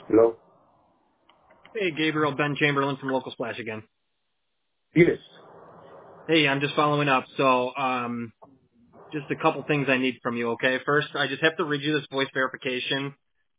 Hello? Hey, Gabriel, Ben Chamberlain from Local Splash again. Yes. Hey, I'm just following up. So, just a couple things I need from you, okay? First, I just have to read you this voice verification.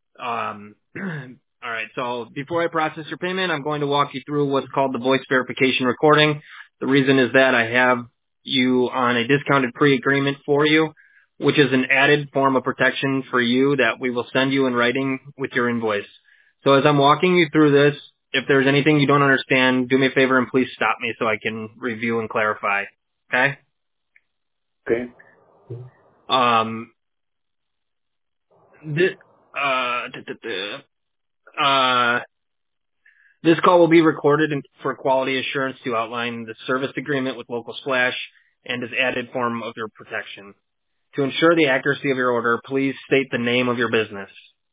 All right, so before I process your payment, I'm going to walk you through what's called the voice verification recording. The reason is that I have you on a discounted pre-agreement for you, which is an added form of protection for you that we will send you in writing with your invoice. So as I'm walking you through this, if there's anything you don't understand, do me a favor and please stop me so I can review and clarify. Okay? Okay. Um, this, uh, duh, duh, duh. This call will be recorded for quality assurance to outline the service agreement with Local Splash and as added form of your protection. To ensure the accuracy of your order, please state the name of your business.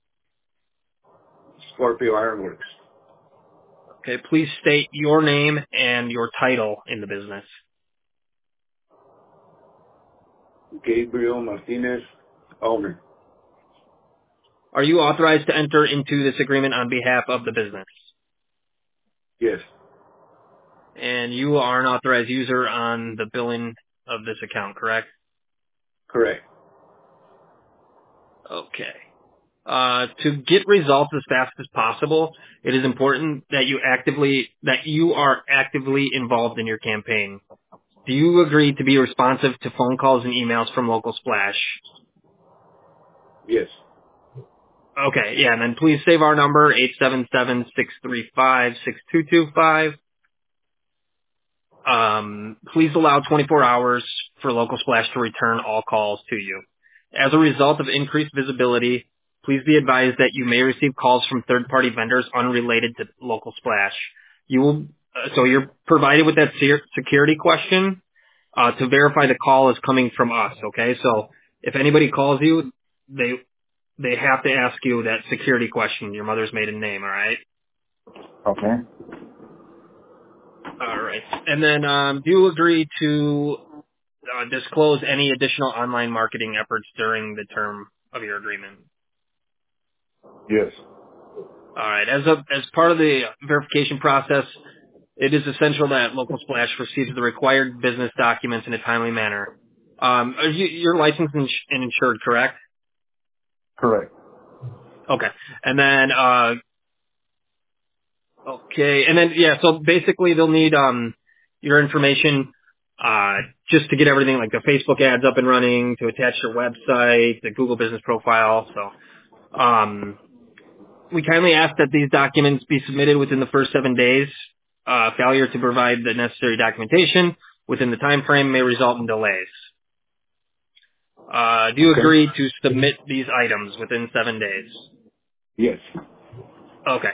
Scorpio Ironworks. Okay, please state your name and your title in the business. Gabriel Martinez, owner. Are you authorized to enter into this agreement on behalf of the business? Yes. And you are an authorized user on the billing of this account, correct? Correct. Okay. To get results as fast as possible, it is important that you are actively involved in your campaign. Do you agree to be responsive to phone calls and emails from Local Splash? Yes. Okay, yeah, and then please save our number, 877-635-6225. Please allow 24 hours for Local Splash to return all calls to you. As a result of increased visibility, please be advised that you may receive calls from third-party vendors unrelated to Local Splash. So you're provided with that security question to verify the call is coming from us. Okay, so if anybody calls you, they have to ask you that security question, your mother's maiden name. All right. Okay. All right. And then, do you agree to disclose any additional online marketing efforts during the term of your agreement? Yes. All right. As part of the verification process, it is essential that Local Splash receives the required business documents in a timely manner. You're licensed and insured, correct? Correct. Okay. And then, yeah. So basically, they'll need your information just to get everything like the Facebook ads up and running, to attach your website, the Google Business Profile. So. We kindly ask that these documents be submitted within the first 7 days. Failure to provide the necessary documentation within the time frame may result in delays. Do you Okay. agree to submit these items within 7 days? Yes. Okay.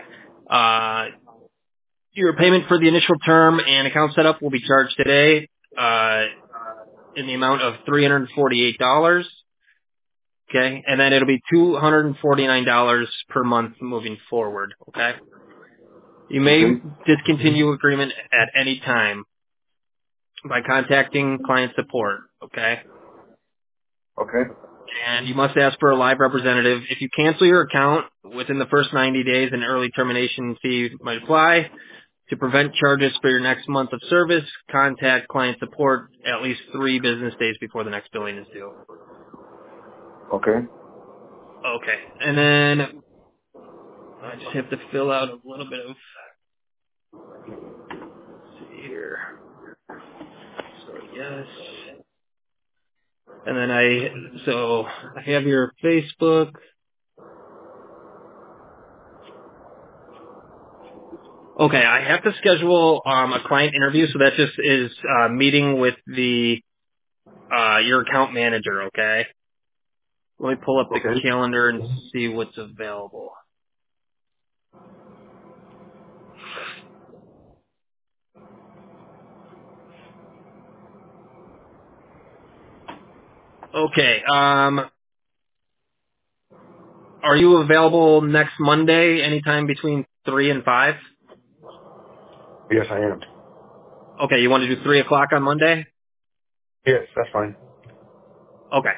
Your payment for the initial term and account setup will be charged today in the amount of $348. Okay, and then it'll be $249 per month moving forward. Okay. You may Okay. discontinue agreement at any time by contacting client support, okay? Okay. And you must ask for a live representative. If you cancel your account within the first 90 days, an early termination fee might apply. To prevent charges for your next month of service, contact client support at least 3 business days before the next billing is due. Okay. Okay. And then I just have to fill out a little bit of, let's see here. So yes. And then I have your Facebook. Okay, I have to schedule a client interview, so that just is meeting with the your account manager. Okay, let me pull up the Okay. calendar and see what's available. Okay, are you available next Monday, anytime between 3 and 5? Yes, I am. Okay, you want to do 3 o'clock on Monday? Yes, that's fine. Okay.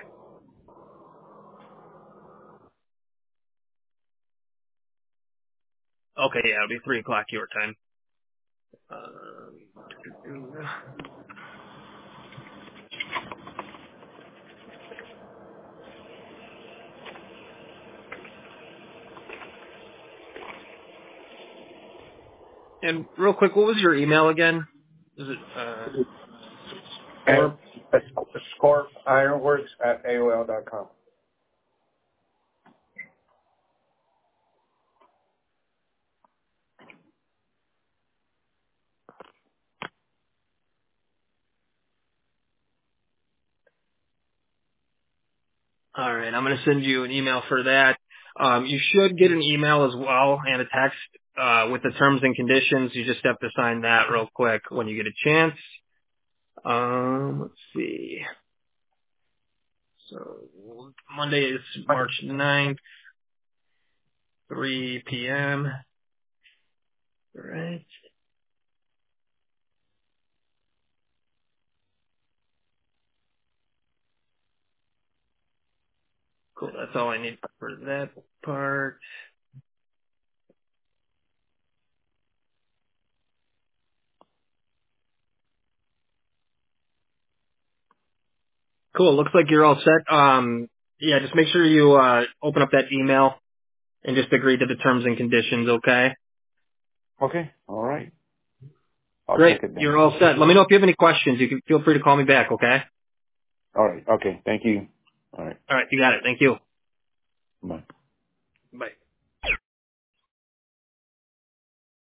Okay, yeah, it'll be 3 o'clock your time. Um, and real quick, what was your email again? Is it And Scorp? Scorp Ironworks at AOL.com. All right, I'm going to send you an email for that. You should get an email as well and a text with the terms and conditions. You just have to sign that real quick when you get a chance. Let's see. So Monday is March 9th, 3 p.m. All right. Cool. That's all I need for that part. Cool. Looks like you're all set. Yeah, just make sure you open up that email and just agree to the terms and conditions, okay? Okay. All right. I'll Great. check it then. You're all set. Let me know if you have any questions. You can feel free to call me back, okay? All right. Okay. Thank you. All right. All right. You got it. Thank you. Bye. Bye.